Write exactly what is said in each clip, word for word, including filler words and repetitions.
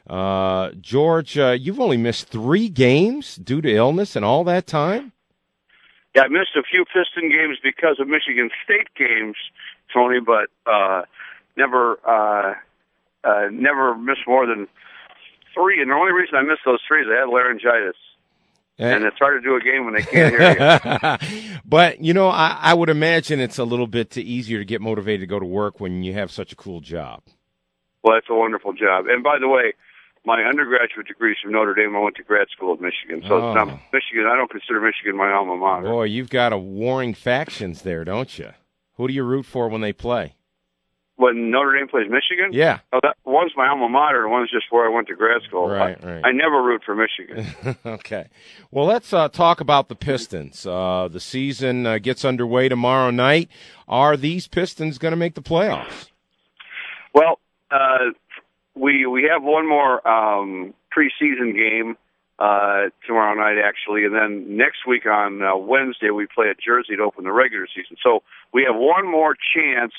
Uh, George, uh, you've only missed three games due to illness and all that time? Yeah, I missed a few Piston games because of Michigan State games, Tony, but uh, never uh, uh, never missed more than three. And the only reason I missed those three is I had laryngitis. Hey. And it's hard to do a game when they can't hear you. But, you know, I, I would imagine it's a little bit easier to get motivated to go to work when you have such a cool job. Well, it's a wonderful job. And by the way, my undergraduate degree is from Notre Dame. I went to grad school at Michigan. So oh. it's not Michigan. I don't consider Michigan my alma mater. Boy, you've got a warring factions there, don't you? Who do you root for when they play? When Notre Dame plays Michigan? Yeah. Oh, that one's my alma mater, and one's just where I went to grad school. Right, I, right. I never root for Michigan. Okay. Well, let's uh, talk about the Pistons. Uh, the season uh, gets underway tomorrow night. Are these Pistons going to make the playoffs? Well, uh, we we have one more um, preseason game uh, tomorrow night, actually, and then next week on uh, Wednesday we play at Jersey to open the regular season. So we have one more chance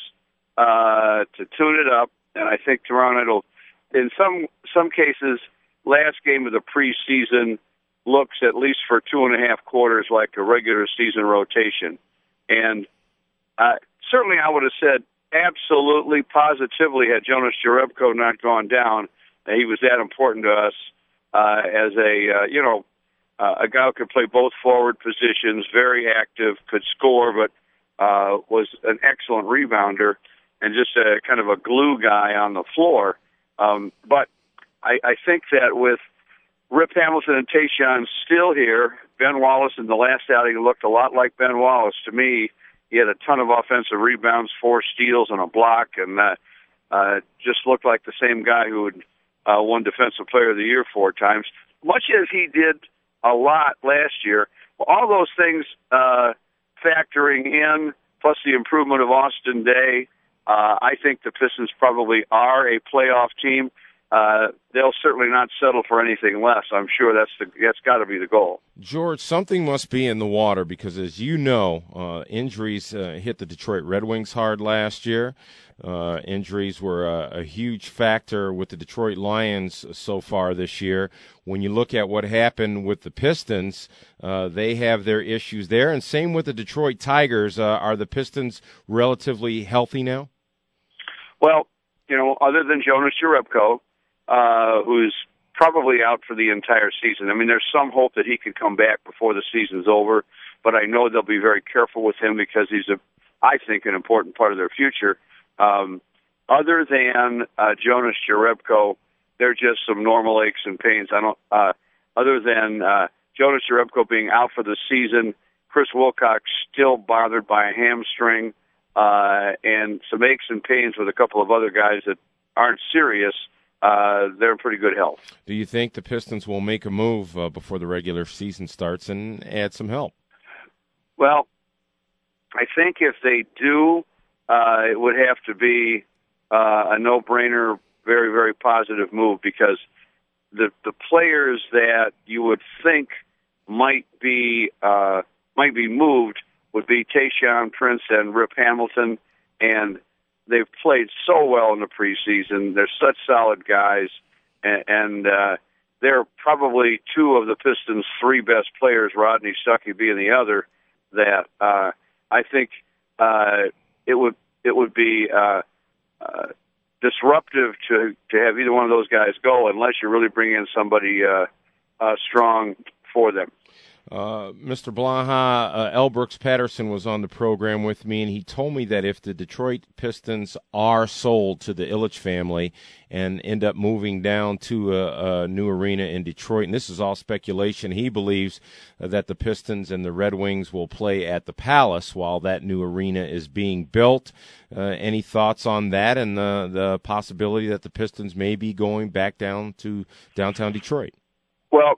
Uh, to tune it up, and I think tomorrow night will, in some some cases, last game of the preseason looks at least for two and a half quarters like a regular season rotation. And uh, certainly I would have said absolutely, positively, had Jonas Jerebko not gone down, that he was that important to us uh, as a, uh, you know, uh, a guy who could play both forward positions, very active, could score, but uh, was an excellent rebounder, and just a kind of a glue guy on the floor. Um, but I, I think that with Rip Hamilton and Tayshaun still here, Ben Wallace in the last outing looked a lot like Ben Wallace to me. He had a ton of offensive rebounds, four steals and a block, and uh, uh, just looked like the same guy who had uh, won Defensive Player of the Year four times, much as he did a lot last year. Well, all those things uh, factoring in, plus the improvement of Austin Day, Uh, I think the Pistons probably are a playoff team. Uh, they'll certainly not settle for anything less. I'm sure that's the, that's got to be the goal. George, something must be in the water because, as you know, uh, injuries uh, hit the Detroit Red Wings hard last year. Uh, injuries were a, a huge factor with the Detroit Lions so far this year. When you look at what happened with the Pistons, uh, they have their issues there. And same with the Detroit Tigers. Uh, are the Pistons relatively healthy now? Well, you know, other than Jonas Jerebko, uh, who's probably out for the entire season. I mean, there's some hope that he could come back before the season's over, but I know they'll be very careful with him because he's, a, I think, an important part of their future. Um, other than uh, Jonas Jerebko, they're just some normal aches and pains. I don't. Uh, other than uh, Jonas Jerebko being out for the season, Chris Wilcox still bothered by a hamstring, uh, and some aches and pains with a couple of other guys that aren't serious. Uh, they're in pretty good health. Do you think the Pistons will make a move uh, before the regular season starts and add some help? Well, I think if they do, uh, it would have to be uh, a no-brainer, very, very positive move because the the players that you would think might be uh, might be moved would be Tayshaun Prince and Rip Hamilton, and they've played so well in the preseason. They're such solid guys, and, and uh, they're probably two of the Pistons' three best players, Rodney Stuckey being the other, that uh, I think uh, it would it would be uh, uh, disruptive to, to have either one of those guys go unless you really bring in somebody uh, uh, strong for them. Uh, Mister Blaha, uh, L. Brooks Patterson was on the program with me, and he told me that if the Detroit Pistons are sold to the Ilitch family and end up moving down to a, a new arena in Detroit, and this is all speculation, he believes uh, that the Pistons and the Red Wings will play at the Palace while that new arena is being built. Uh, any thoughts on that and the, the possibility that the Pistons may be going back down to downtown Detroit? Well,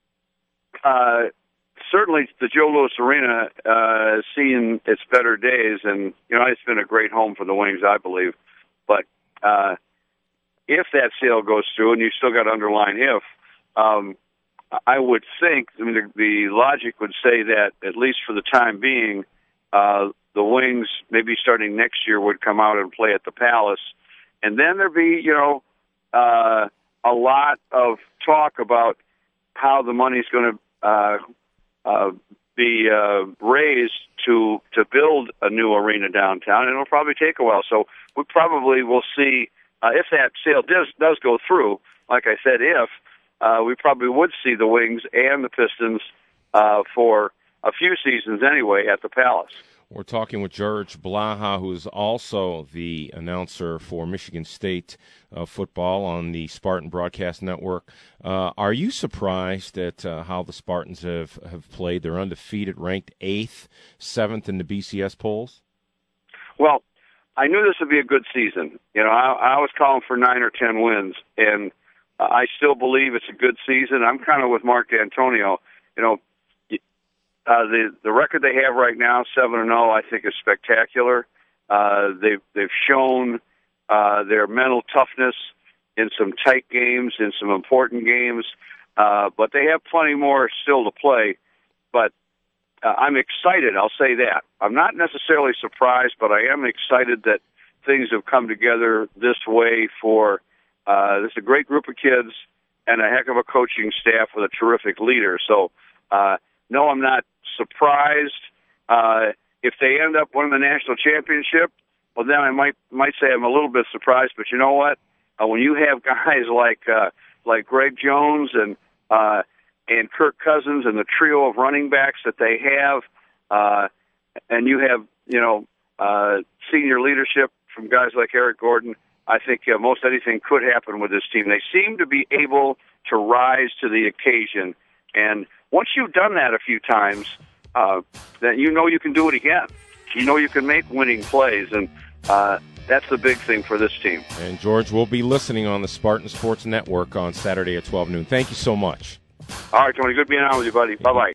uh, certainly the Joe Louis Arena uh, has seen its better days, and you know it's been a great home for the Wings, I believe. But uh, if that sale goes through, and you still got to underline if, um, I would think, I mean, the, the logic would say that at least for the time being, uh, the Wings, maybe starting next year, would come out and play at the Palace, and then there'd be, you know, uh, a lot of talk about how the money's going to uh, uh, be uh, raised to to build a new arena downtown, and it'll probably take a while. So we probably will see uh, if that sale does does go through. Like I said, if uh, we probably would see the Wings and the Pistons uh, for a few seasons anyway at the Palace. We're talking with George Blaha, who is also the announcer for Michigan State uh, football on the Spartan Broadcast Network. Uh, are you surprised at uh, how the Spartans have, have played? They're undefeated, ranked eighth, seventh in the B C S polls. Well, I knew this would be a good season. You know, I, I was calling for nine or ten wins, and uh, I still believe it's a good season. I'm kind of with Mark D'Antonio. You know, Uh, the the record they have right now, seven and zero, I think is spectacular. Uh, they've they've shown uh, their mental toughness in some tight games, in some important games, uh, but they have plenty more still to play. But uh, I'm excited. I'll say that I'm not necessarily surprised, but I am excited that things have come together this way. For uh, this is a great group of kids and a heck of a coaching staff with a terrific leader. So. Uh, No, I'm not surprised. Uh, if they end up winning the national championship, well, then I might might say I'm a little bit surprised. But you know what? Uh, when you have guys like uh, like Greg Jones and uh, and Kirk Cousins and the trio of running backs that they have, uh, and you have you know uh, senior leadership from guys like Eric Gordon, I think uh, most anything could happen with this team. They seem to be able to rise to the occasion. And once you've done that a few times, uh, then you know you can do it again. You know you can make winning plays, and uh, that's the big thing for this team. And, George, we'll be listening on the Spartan Sports Network on Saturday at twelve noon. Thank you so much. All right, Tony. Good being on with you, buddy. Bye-bye.